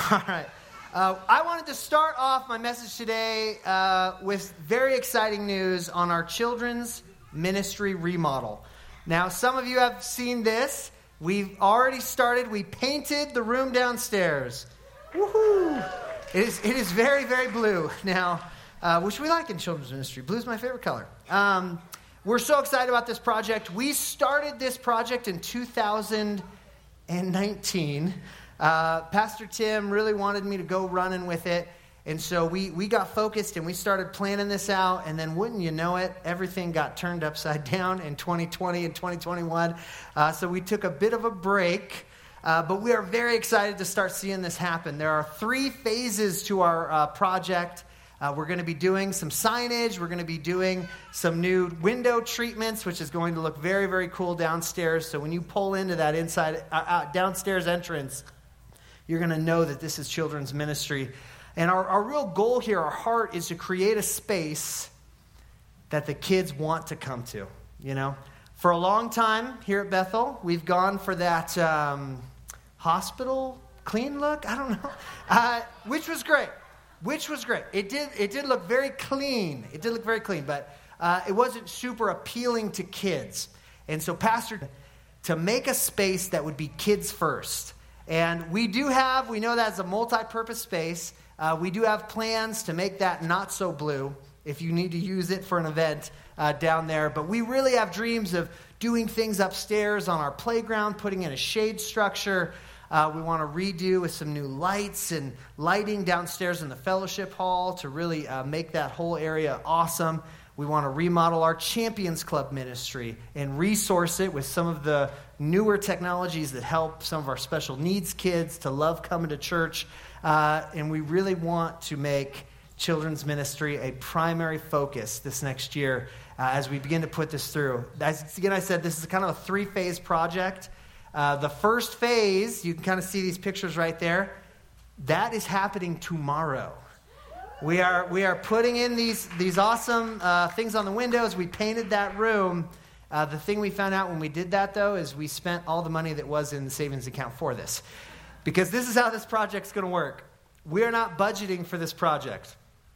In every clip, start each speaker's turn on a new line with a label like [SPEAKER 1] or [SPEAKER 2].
[SPEAKER 1] All right. I wanted to start off my message today with very exciting news on our children's ministry remodel. Now, some of you have seen this. We've already started. We painted the room downstairs. Woohoo! It is very, very blue now, which we like in children's ministry. Blue is my favorite color. We're so excited about this project. We started this project in 2019. Pastor Tim really wanted me to go running with it. And so we got focused and we started planning this out. And then wouldn't you know it, everything got turned upside down in 2020 and 2021. So we took a bit of a break. But we are very excited to start seeing this happen. There are 3 phases to our project. We're going to be doing some signage. We're going to be doing some new window treatments, which is going to look very, very cool downstairs. So when you pull into that downstairs entrance, you're going to know that this is children's ministry. And our real goal here, our heart, is to create a space that the kids want to come to. You know, for a long time here at Bethel, we've gone for that hospital clean look. I don't know, which was great. It did look very clean. But it wasn't super appealing to kids. And so, Pastor, to make a space that would be kids first. And we know that's a multi-purpose space. We do have plans to make that not so blue if you need to use it for an event down there. But we really have dreams of doing things upstairs on our playground, putting in a shade structure. We want to redo with some new lights and lighting downstairs in the fellowship hall to really make that whole area awesome. We want to remodel our Champions Club ministry and resource it with some of the newer technologies that help some of our special needs kids to love coming to church. And we really want to make children's ministry a primary focus this next year as we begin to put this through. Again, I said this is kind of a 3-phase project. The first phase, you can kind of see these pictures right there. That is happening tomorrow. We are putting in these awesome things on the windows. We painted that room. The thing we found out when we did that, though, is we spent all the money that was in the savings account for this. Because this is how this project's going to work. We are not budgeting for this project.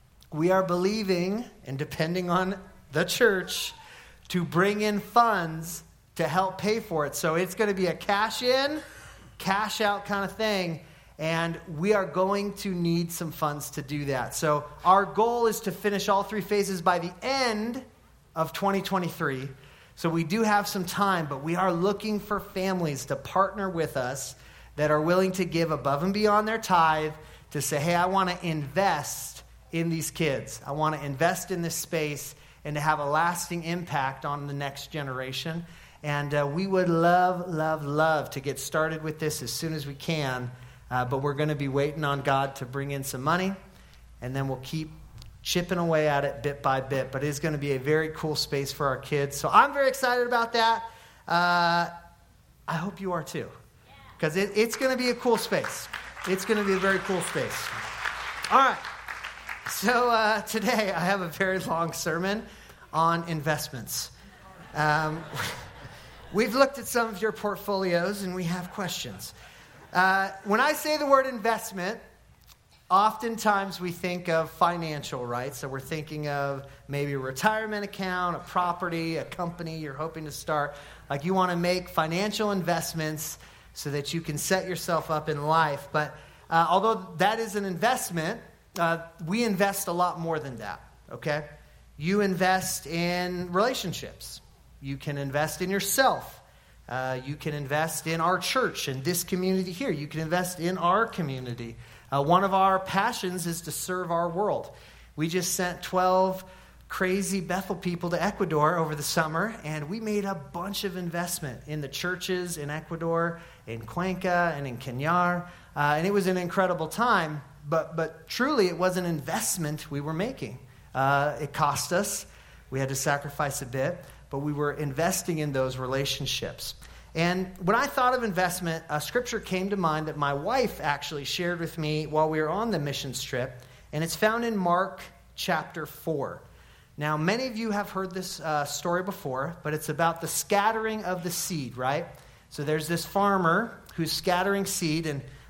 [SPEAKER 1] We are believing and depending on the church to bring in funds to help pay for it. So it's going to be a cash in, cash out kind of thing. And we are going to need some funds to do that. So our goal is to finish all 3 phases by the end of 2023. So we do have some time, but we are looking for families to partner with us that are willing to give above and beyond their tithe to say, hey, I want to invest in these kids. I want to invest in this space and to have a lasting impact on the next generation. And we would love to get started with this as soon as we can. But we're going to be waiting on God to bring in some money, and then we'll keep chipping away at it bit by bit. But it is going to be a very cool space for our kids. So I'm very excited about that. I hope you are too, because it's going to be a cool space. It's going to be a very cool space. All right. So today I have a very long sermon on investments. We've looked at some of your portfolios, and we have questions. When I say the word investment, oftentimes we think of financial, right? So we're thinking of maybe a retirement account, a property, a company you're hoping to start. Like you want to make financial investments so that you can set yourself up in life. But although that is an investment, we invest a lot more than that, okay? You invest in relationships. You can invest in yourself. You can invest in our church and this community here. You can invest in our community. One of our passions is to serve our world. We just sent 12 crazy Bethel people to Ecuador over the summer, and we made a bunch of investment in the churches in Ecuador, in Cuenca, and in Cañar. And it was an incredible time, but truly it was an investment we were making. It cost us. We had to sacrifice a bit, but we were investing in those relationships. And when I thought of investment, a scripture came to mind that my wife actually shared with me while we were on the missions trip, and it's found in Mark chapter 4. Now, many of you have heard this story before, but it's about the scattering of the seed, right? So there's this farmer who's scattering seed, and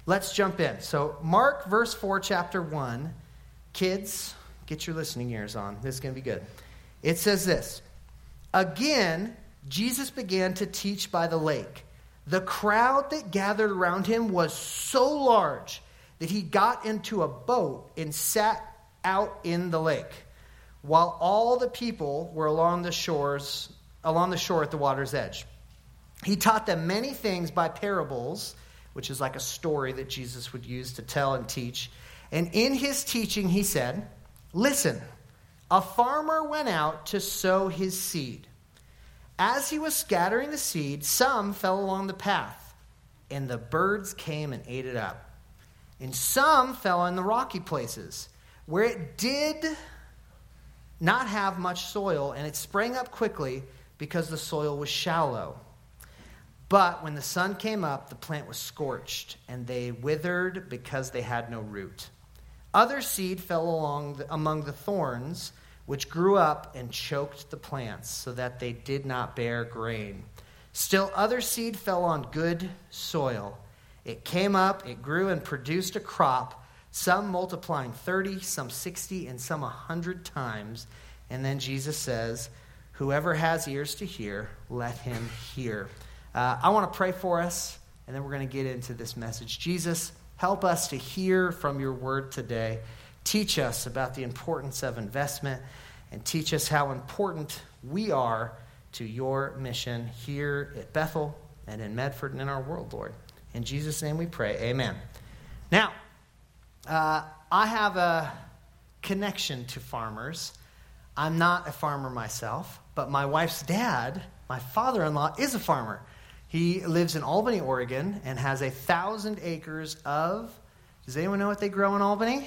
[SPEAKER 1] let's jump in. So Mark verse 4, chapter 1. Kids, get your listening ears on. This is going to be good. It says this. Again, Jesus began to teach by the lake. The crowd that gathered around him was so large that he got into a boat and sat out in the lake, while all the people were along the shore at the water's edge. He taught them many things by parables, which is like a story that Jesus would use to tell and teach. And in his teaching, he said, listen, a farmer went out to sow his seed. As he was scattering the seed, some fell along the path, and the birds came and ate it up. And some fell in the rocky places, where it did not have much soil, and it sprang up quickly because the soil was shallow. But when the sun came up, the plant was scorched, and they withered because they had no root. Other seed fell among the thorns, which grew up and choked the plants, so that they did not bear grain. Still other seed fell on good soil. It came up, it grew, and produced a crop, some multiplying 30, some 60, and some 100 times. And then Jesus says, whoever has ears to hear, let him hear. I want to pray for us, and then we're going to get into this message. Jesus, help us to hear from your word today. Teach us about the importance of investment, and teach us how important we are to your mission here at Bethel and in Medford and in our world, Lord. In Jesus' name we pray, amen. Now, I have a connection to farmers. I'm not a farmer myself, but my wife's dad, my father-in-law, is a farmer. He lives in Albany, Oregon, and has 1,000 acres of, does anyone know what they grow in Albany?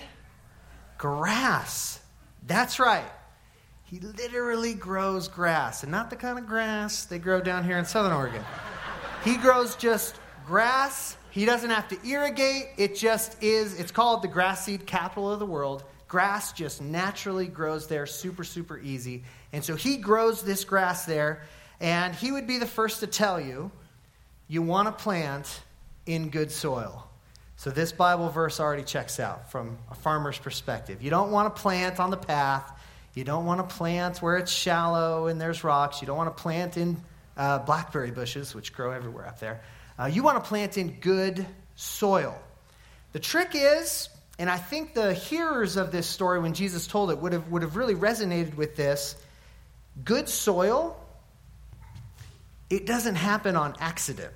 [SPEAKER 1] Grass. That's right. He literally grows grass, and not the kind of grass they grow down here in Southern Oregon. He grows just grass. He doesn't have to irrigate. It just is. It's called the grass seed capital of the world. Grass just naturally grows there super, super easy. And so he grows this grass there, and he would be the first to tell you, you want to plant in good soil. So this Bible verse already checks out from a farmer's perspective. You don't want to plant on the path. You don't want to plant where it's shallow and there's rocks. You don't want to plant in blackberry bushes, which grow everywhere up there. You want to plant in good soil. The trick is, and I think the hearers of this story when Jesus told it would have really resonated with this, good soil, it doesn't happen on accident.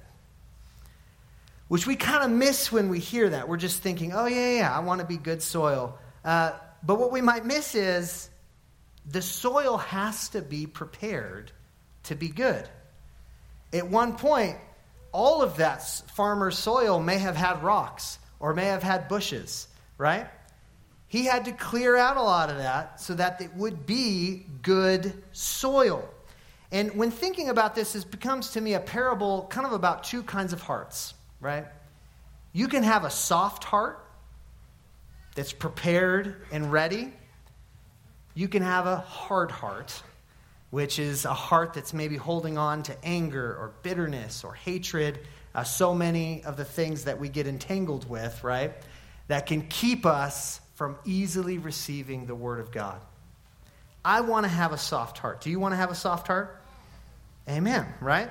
[SPEAKER 1] Which we kind of miss when we hear that. We're just thinking, oh, yeah, I want to be good soil. But what we might miss is the soil has to be prepared to be good. At one point, all of that farmer's soil may have had rocks or may have had bushes, right? He had to clear out a lot of that so that it would be good soil. And when thinking about this, it becomes to me a parable kind of about two kinds of hearts, right? You can have a soft heart that's prepared and ready. You can have a hard heart, which is a heart that's maybe holding on to anger or bitterness or hatred, so many of the things that we get entangled with, right, that can keep us from easily receiving the Word of God. I want to have a soft heart. Do you want to have a soft heart? Amen, right?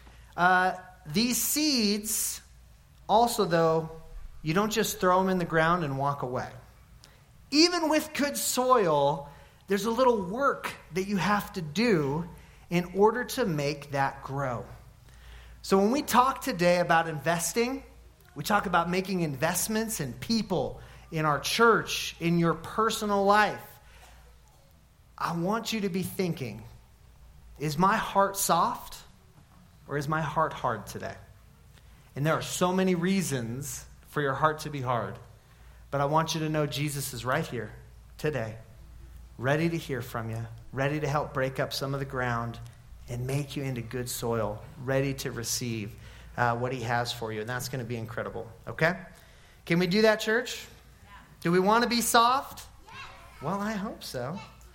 [SPEAKER 1] These seeds, also, though, you don't just throw them in the ground and walk away. Even with good soil, there's a little work that you have to do in order to make that grow. So when we talk today about investing, we talk about making investments in people, in our church, in your personal life. I want you to be thinking, is my heart soft or is my heart hard today? And there are so many reasons for your heart to be hard. But I want you to know Jesus is right here today, ready to hear from you, ready to help break up some of the ground and make you into good soil, ready to receive what he has for you. And that's going to be incredible, okay? Can we do that, church? Yeah. Do we want to be soft? Yeah. Well, I hope so.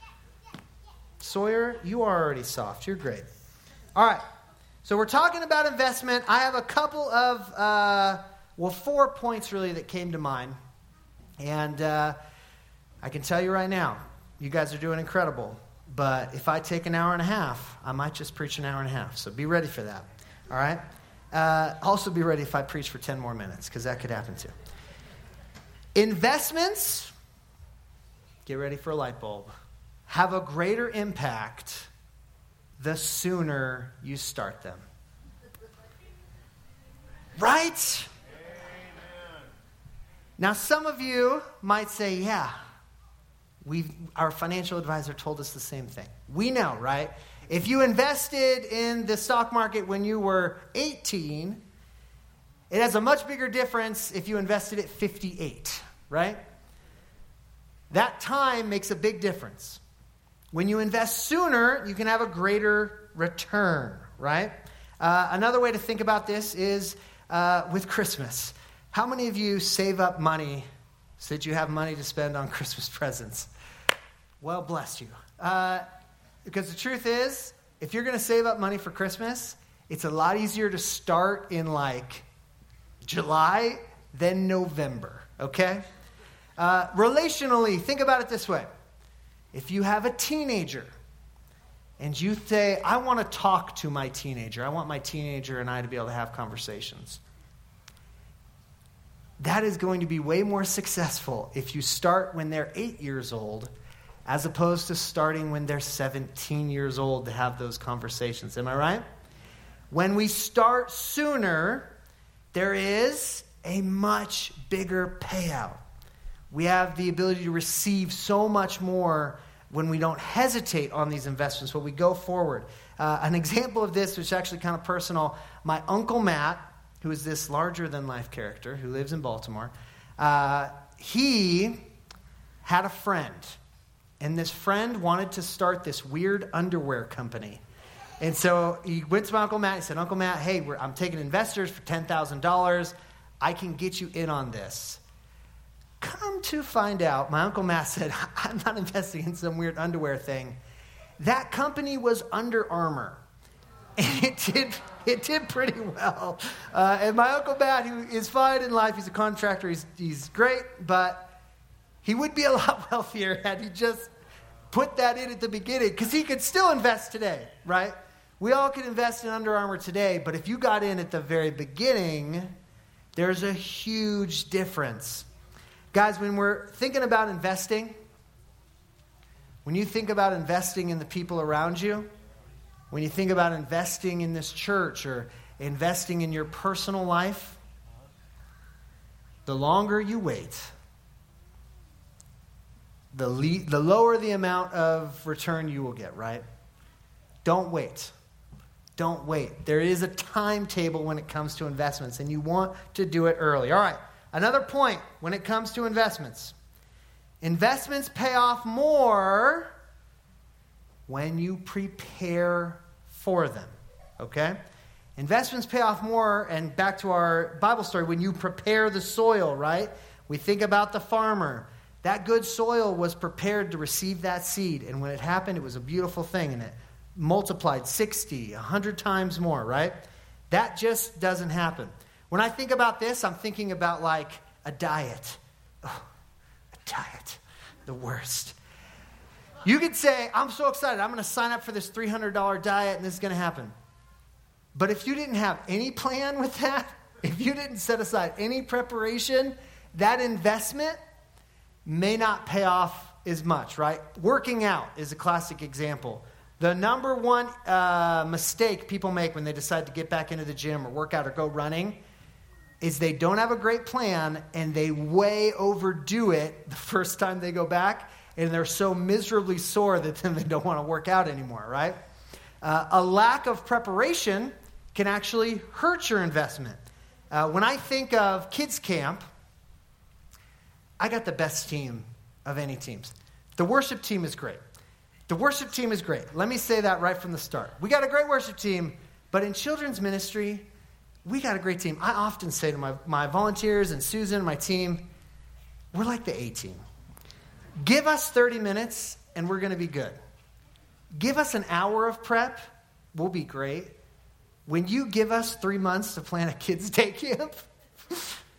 [SPEAKER 1] Sawyer, you are already soft. You're great. All right. So we're talking about investment. I have a couple of Well, 4 points really that came to mind. And I can tell you right now, you guys are doing incredible. But if I take an hour and a half, I might just preach an hour and a half. So be ready for that. All right? Also be ready if I preach for 10 more minutes, because that could happen too. Investments, get ready for a light bulb, have a greater impact the sooner you start them. Right? Amen. Now, some of you might say, yeah, our financial advisor told us the same thing. We know, right? If you invested in the stock market when you were 18, it has a much bigger difference if you invested at 58, right? That time makes a big difference. When you invest sooner, you can have a greater return, right? Another way to think about this is with Christmas. How many of you save up money so that you have money to spend on Christmas presents? Well, bless you. Because the truth is, if you're going to save up money for Christmas, it's a lot easier to start in like July than November, okay? Relationally, think about it this way. If you have a teenager and you say, I want to talk to my teenager, I want my teenager and I to be able to have conversations, that is going to be way more successful if you start when they're 8 years old as opposed to starting when they're 17 years old to have those conversations. Am I right? When we start sooner, there is a much bigger payout. We have the ability to receive so much more when we don't hesitate on these investments, when we go forward. An example of this, which is actually kind of personal, my Uncle Matt, who is this larger-than-life character who lives in Baltimore, he had a friend. And this friend wanted to start this weird underwear company. And so he went to my Uncle Matt. He said, Uncle Matt, hey, I'm taking investors for $10,000. I can get you in on this. Come to find out, my Uncle Matt said, I'm not investing in some weird underwear thing. That company was Under Armour. And it did pretty well. And my Uncle Matt, who is fine in life, he's a contractor, he's great, but he would be a lot wealthier had he just put that in at the beginning, because he could still invest today, right? We all could invest in Under Armour today, but if you got in at the very beginning, there's a huge difference. Guys, when we're thinking about investing, when you think about investing in the people around you, when you think about investing in this church or investing in your personal life, the longer you wait, the lower the amount of return you will get, right? Don't wait. Don't wait. There is a timetable when it comes to investments, and you want to do it early. All right, another point when it comes to investments. Investments pay off more when you prepare for them, okay? Investments pay off more, and back to our Bible story, when you prepare the soil, right? We think about the farmer. That good soil was prepared to receive that seed. And when it happened, it was a beautiful thing. And it multiplied 60, 100 times more, right? That just doesn't happen. When I think about this, I'm thinking about like a diet. Oh, a diet. The worst. You could say, I'm so excited. I'm going to sign up for this $300 diet and this is going to happen. But if you didn't have any plan with that, if you didn't set aside any preparation, that investment may not pay off as much, right? Working out is a classic example. The number one mistake people make when they decide to get back into the gym or work out or go running is they don't have a great plan and they way overdo it the first time they go back, and they're so miserably sore that then they don't want to work out anymore, right? A lack of preparation can actually hurt your investment. When I think of kids camp, I got the best team of any teams. The worship team is great. The worship team is great. Let me say that right from the start. We got a great worship team, but in children's ministry, we got a great team. I often say to my volunteers and Susan and my team, we're like the A team. Give us 30 minutes and we're going to be good. Give us an hour of prep, we'll be great. When you give us 3 months to plan a kids' day camp,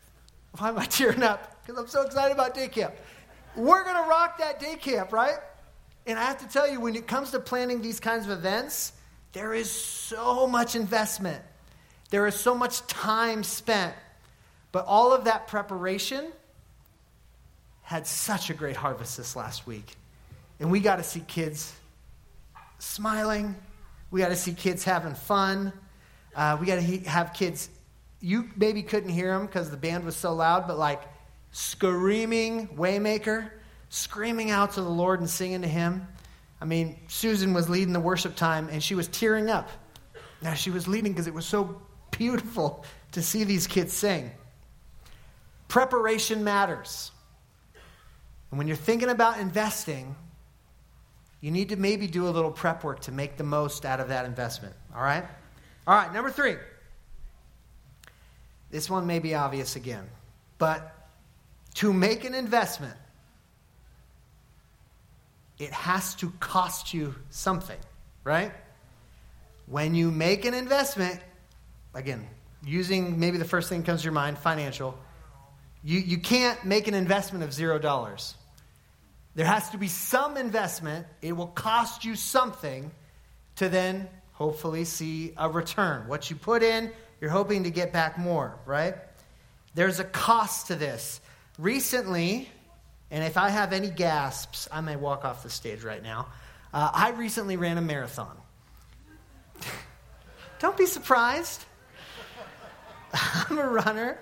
[SPEAKER 1] Why am I tearing up? Because I'm so excited about day camp. We're going to rock that day camp, right? And I have to tell you, when it comes to planning these kinds of events, there is so much investment. There is so much time spent. But all of that preparation had such a great harvest this last week. And we got to see kids smiling. We got to see kids having fun. We got to have kids, you maybe couldn't hear them because the band was so loud, but like screaming Waymaker, screaming out to the Lord and singing to him. I mean, Susan was leading the worship time and she was tearing up. Now she was leading because it was so beautiful to see these kids sing. Preparation matters. And when you're thinking about investing, you need to maybe do a little prep work to make the most out of that investment. All right? All right, number 3. This one may be obvious again. But to make an investment, it has to cost you something, right? When you make an investment, again, using maybe the first thing that comes to your mind, financial, you can't make an investment of $0. There has to be some investment. It will cost you something to then hopefully see a return. What you put in, you're hoping to get back more, right? There's a cost to this. Recently, and if I have any gasps, I may walk off the stage right now. I recently ran a marathon. Don't be surprised. I'm a runner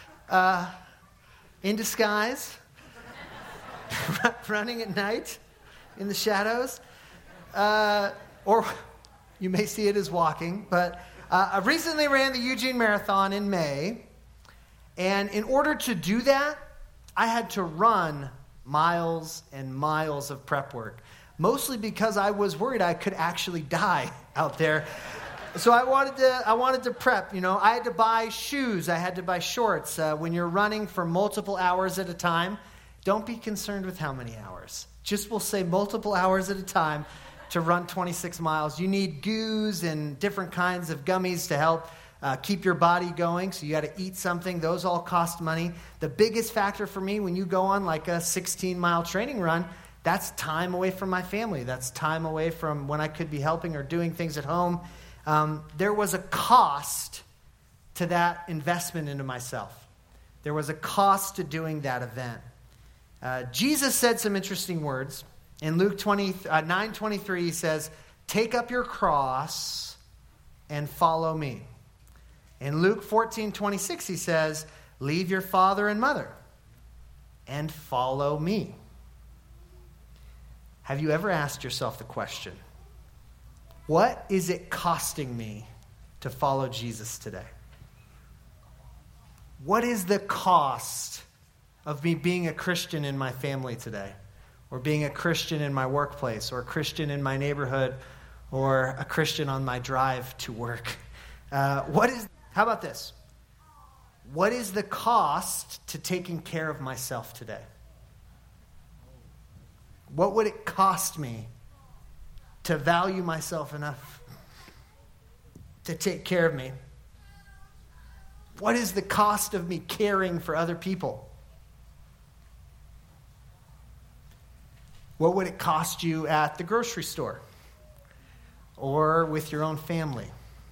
[SPEAKER 1] in disguise, running at night in the shadows. Or you may see it as walking. But I recently ran the Eugene Marathon in May. And in order to do that, I had to run miles and miles of prep work, mostly because I was worried I could actually die out there. So I wanted to prep. You know, I had to buy shoes. I had to buy shorts. When you're running for multiple hours at a time, don't be concerned with how many hours. Just we'll say multiple hours at a time to run 26 miles. You need goos and different kinds of gummies to help keep your body going, so you got to eat something. Those all cost money. The biggest factor for me when you go on like a 16-mile training run, that's time away from my family. That's time away from when I could be helping or doing things at home. There was a cost to that investment into myself. There was a cost to doing that event. Jesus said some interesting words. In Luke 9:23, he says, "Take up your cross and follow me." In Luke 14:26, he says, "Leave your father and mother and follow me." Have you ever asked yourself the question, what is it costing me to follow Jesus today? What is the cost of me being a Christian in my family today? Or being a Christian in my workplace? Or a Christian in my neighborhood? Or a Christian on my drive to work? How about this? What is the cost to taking care of myself today? What would it cost me to value myself enough to take care of me? What is the cost of me caring for other people? What would it cost you at the grocery store or with your own family?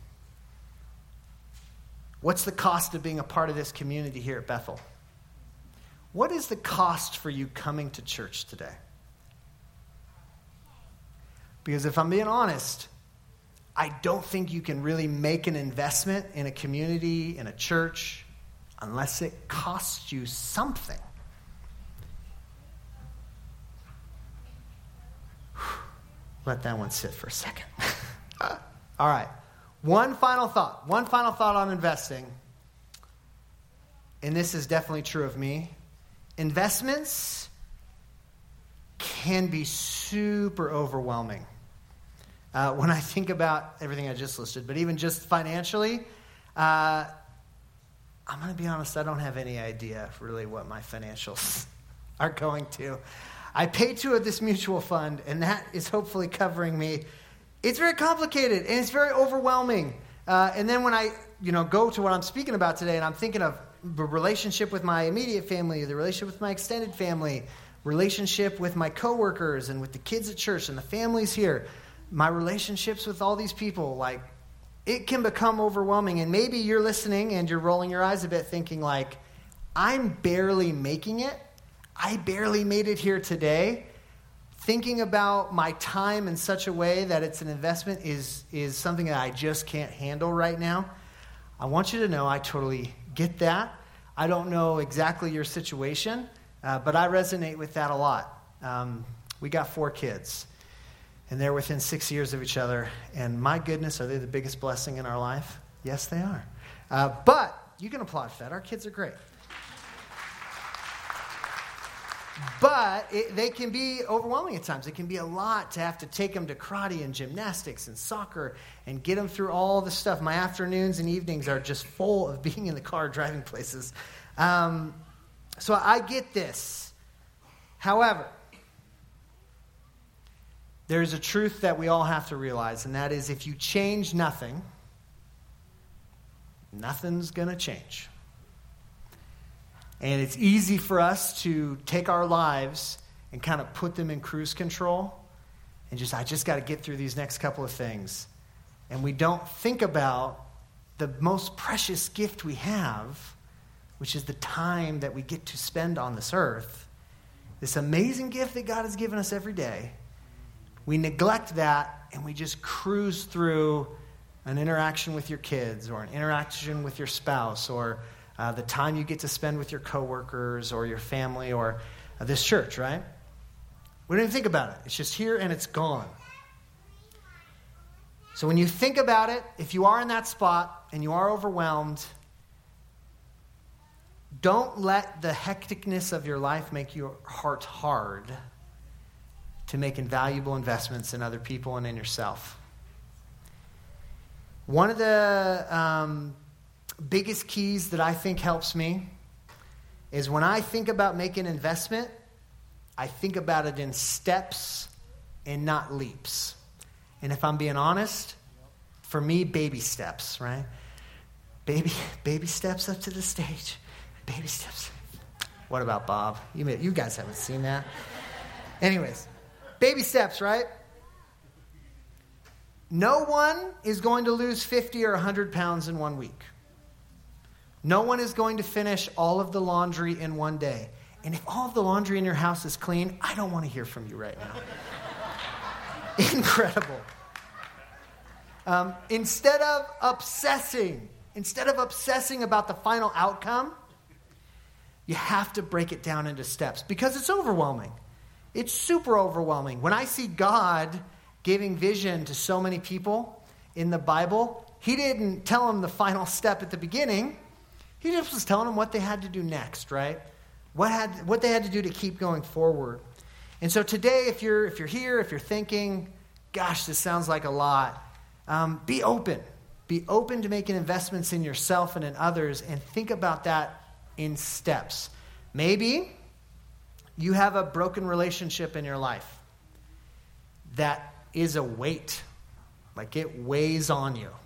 [SPEAKER 1] What's the cost of being a part of this community here at Bethel? What is the cost for you coming to church today? Because if I'm being honest, I don't think you can really make an investment in a community, in a church, unless it costs you something. Let that one sit for a second. All right. One final thought on investing. And this is definitely true of me. Investments can be super overwhelming. When I think about everything I just listed, but even just financially, I'm going to be honest, I don't have any idea really what my financials are going to. I pay to this mutual fund, and that is hopefully covering me. It's very complicated, and it's very overwhelming. And then when I go to what I'm speaking about today, and I'm thinking of, relationship with my immediate family, the relationship with my extended family, relationship with my coworkers and with the kids at church and the families here, my relationships with all these people, like, it can become overwhelming. And maybe you're listening and you're rolling your eyes a bit thinking like, I'm barely making it. I barely made it here today. Thinking about my time in such a way that it's an investment is something that I just can't handle right now. I want you to know I totally get that. I don't know exactly your situation, but I resonate with that a lot. We got 4 kids, and they're within 6 years of each other. And my goodness, are they the biggest blessing in our life? Yes, they are. But you can applaud for that. Our kids are great. But they can be overwhelming at times. It can be a lot to have to take them to karate and gymnastics and soccer and get them through all the stuff. My afternoons and evenings are just full of being in the car driving places. So I get this. However, there's a truth that we all have to realize, and that is if you change nothing, nothing's going to change. And it's easy for us to take our lives and kind of put them in cruise control and I just got to get through these next couple of things. And we don't think about the most precious gift we have, which is the time that we get to spend on this earth. This amazing gift that God has given us every day. We neglect that and we just cruise through an interaction with your kids or an interaction with your spouse or the time you get to spend with your coworkers or your family or this church, right? We don't even think about it. It's just here and it's gone. So when you think about it, if you are in that spot and you are overwhelmed, don't let the hecticness of your life make your heart hard to make invaluable investments in other people and in yourself. One of the biggest keys that I think helps me is when I think about making an investment, I think about it in steps and not leaps. And if I'm being honest, for me, baby steps, right? Baby steps up to the stage. Baby steps. What about Bob? You guys haven't seen that. Anyways, baby steps, right? No one is going to lose 50 or 100 pounds in 1 week. No one is going to finish all of the laundry in one day. And if all of the laundry in your house is clean, I don't want to hear from you right now. Incredible. Instead of obsessing about the final outcome, you have to break it down into steps because it's overwhelming. It's super overwhelming. When I see God giving vision to so many people in the Bible, he didn't tell them the final step at the beginning. He just was telling them what they had to do next, right? What they had to do to keep going forward. And so today, if you're here, if you're thinking, gosh, this sounds like a lot, be open. Be open to making investments in yourself and in others, and think about that in steps. Maybe you have a broken relationship in your life that is a weight, like it weighs on you.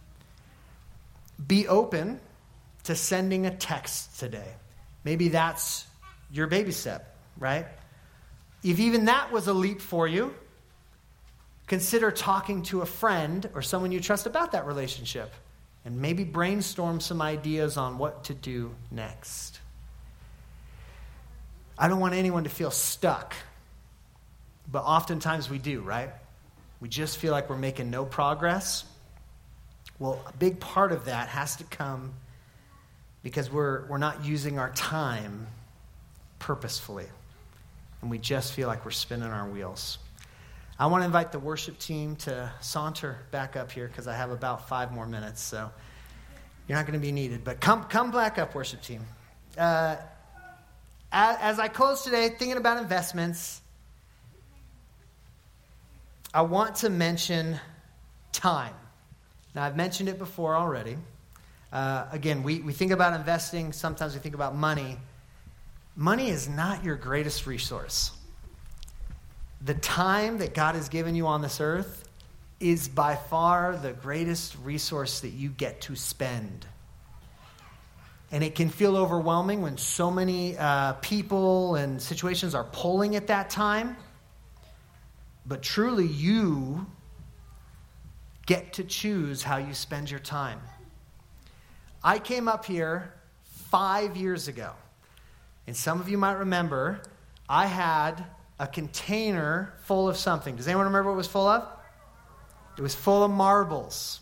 [SPEAKER 1] Be open to sending a text today. Maybe that's your baby step, right? If even that was a leap for you, consider talking to a friend or someone you trust about that relationship and maybe brainstorm some ideas on what to do next. I don't want anyone to feel stuck, but oftentimes we do, right? We just feel like we're making no progress. Well, a big part of that has to come because we're not using our time purposefully, and we just feel like we're spinning our wheels. I want to invite the worship team to saunter back up here because I have about 5 more minutes, so you're not going to be needed. But come back up, worship team. As I close today, thinking about investments, I want to mention time. Now, I've mentioned it before already. Again, we think about investing. Sometimes we think about money. Money is not your greatest resource. The time that God has given you on this earth is by far the greatest resource that you get to spend. And it can feel overwhelming when so many people and situations are pulling at that time. But truly, you get to choose how you spend your time. I came up here 5 years ago. And some of you might remember, I had a container full of something. Does anyone remember what it was full of? It was full of marbles.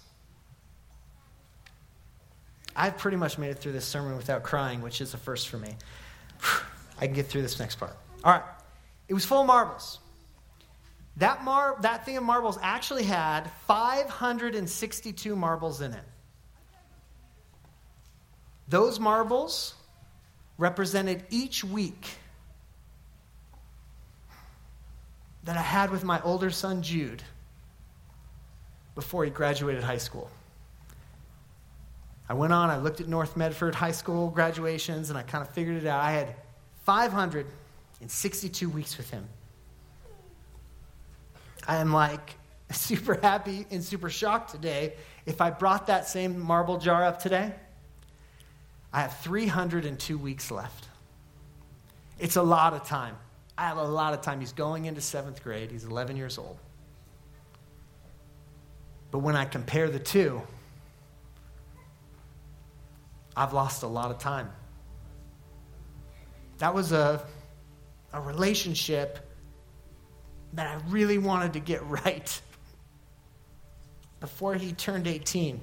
[SPEAKER 1] I've pretty much made it through this sermon without crying, which is a first for me. I can get through this next part. All right. It was full of marbles. That thing of marbles actually had 562 marbles in it. Those marbles represented each week that I had with my older son, Jude, before he graduated high school. I went on, I looked at North Medford High School graduations, and I kind of figured it out. I had 562 weeks with him. I am like super happy and super shocked today. If I brought that same marble jar up today, I have 302 weeks left. It's a lot of time. I have a lot of time. He's going into 7th grade. He's 11 years old. But when I compare the two, I've lost a lot of time. That was a relationship that I really wanted to get right before he turned 18.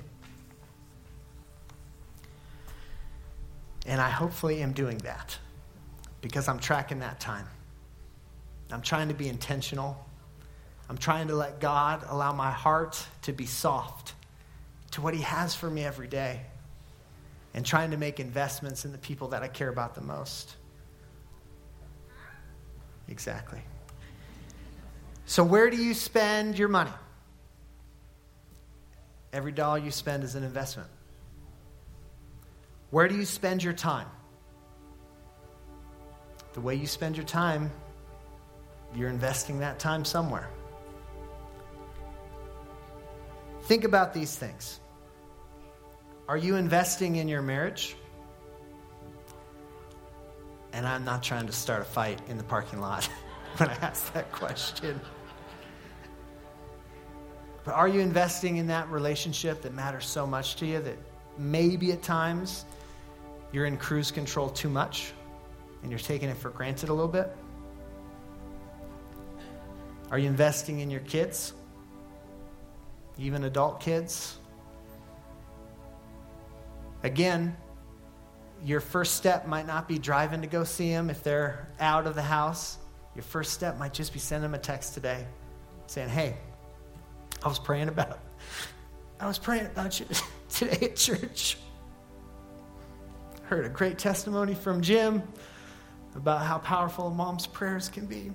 [SPEAKER 1] And I hopefully am doing that because I'm tracking that time. I'm trying to be intentional. I'm trying to let God allow my heart to be soft to what he has for me every day, and trying to make investments in the people that I care about the most. Exactly. So where do you spend your money? Every dollar you spend is an investment. Where do you spend your time? The way you spend your time, you're investing that time somewhere. Think about these things. Are you investing in your marriage? And I'm not trying to start a fight in the parking lot when I ask that question. But are you investing in that relationship that matters so much to you that maybe at times you're in cruise control too much and you're taking it for granted a little bit? Are you investing in your kids? Even adult kids? Again, your first step might not be driving to go see them if they're out of the house. Your first step might just be sending them a text today saying, hey, I was praying about you today at church. I heard a great testimony from Jim about how powerful a mom's prayers can be.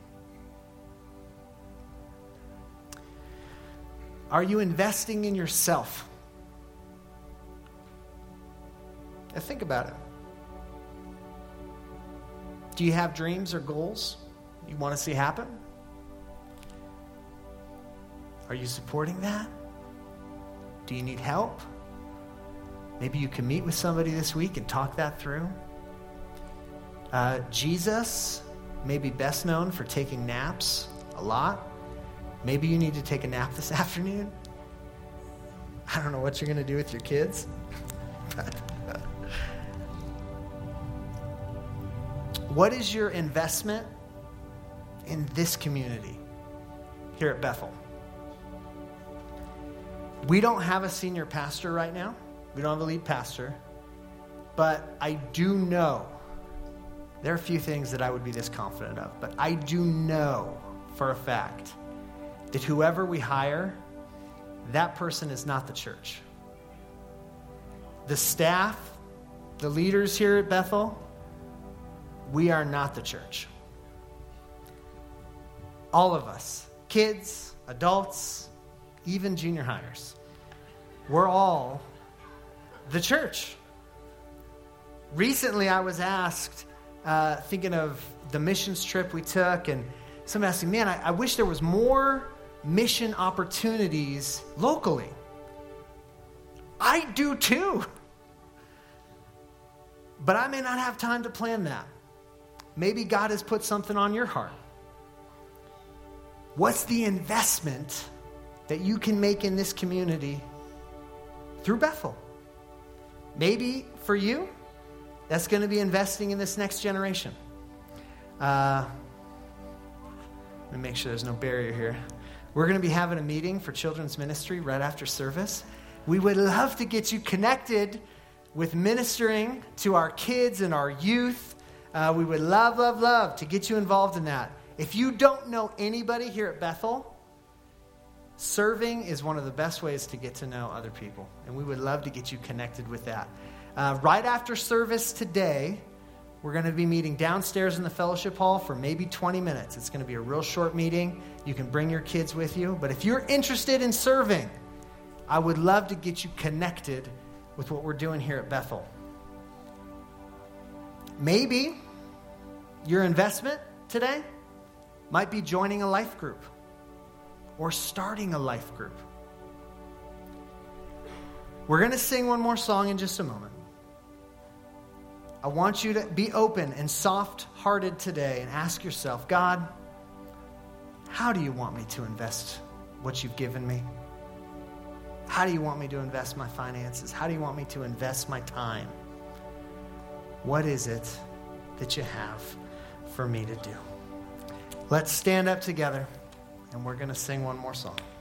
[SPEAKER 1] Are you investing in yourself? Now think about it. Do you have dreams or goals you want to see happen? Are you supporting that? Do you need help? Maybe you can meet with somebody this week and talk that through. Jesus may be best known for taking naps a lot. Maybe you need to take a nap this afternoon. I don't know what you're going to do with your kids. What is your investment in this community here at Bethel? We don't have a senior pastor right now. We don't have a lead pastor. But I do know, there are a few things that I would be this confident of, but I do know for a fact that whoever we hire, that person is not the church. The staff, the leaders here at Bethel, we are not the church. All of us, kids, adults, even junior hires, we're all the church. Recently, I was asked, thinking of the missions trip we took, and someone asked me, man, I wish there was more mission opportunities locally. I do too. But I may not have time to plan that. Maybe God has put something on your heart. What's the investment that you can make in this community through Bethel? Maybe for you, that's going to be investing in this next generation. Let me make sure there's no barrier here. We're going to be having a meeting for children's ministry right after service. We would love to get you connected with ministering to our kids and our youth. We would love to get you involved in that. If you don't know anybody here at Bethel, serving is one of the best ways to get to know other people. And we would love to get you connected with that. Right after service today, we're going to be meeting downstairs in the fellowship hall for maybe 20 minutes. It's going to be a real short meeting. You can bring your kids with you. But if you're interested in serving, I would love to get you connected with what we're doing here at Bethel. Maybe your investment today might be joining a life group or starting a life group. We're going to sing one more song in just a moment. I want you to be open and soft-hearted today and ask yourself, God, how do you want me to invest what you've given me? How do you want me to invest my finances? How do you want me to invest my time? What is it that you have for me to do? Let's stand up together, and we're going to sing one more song.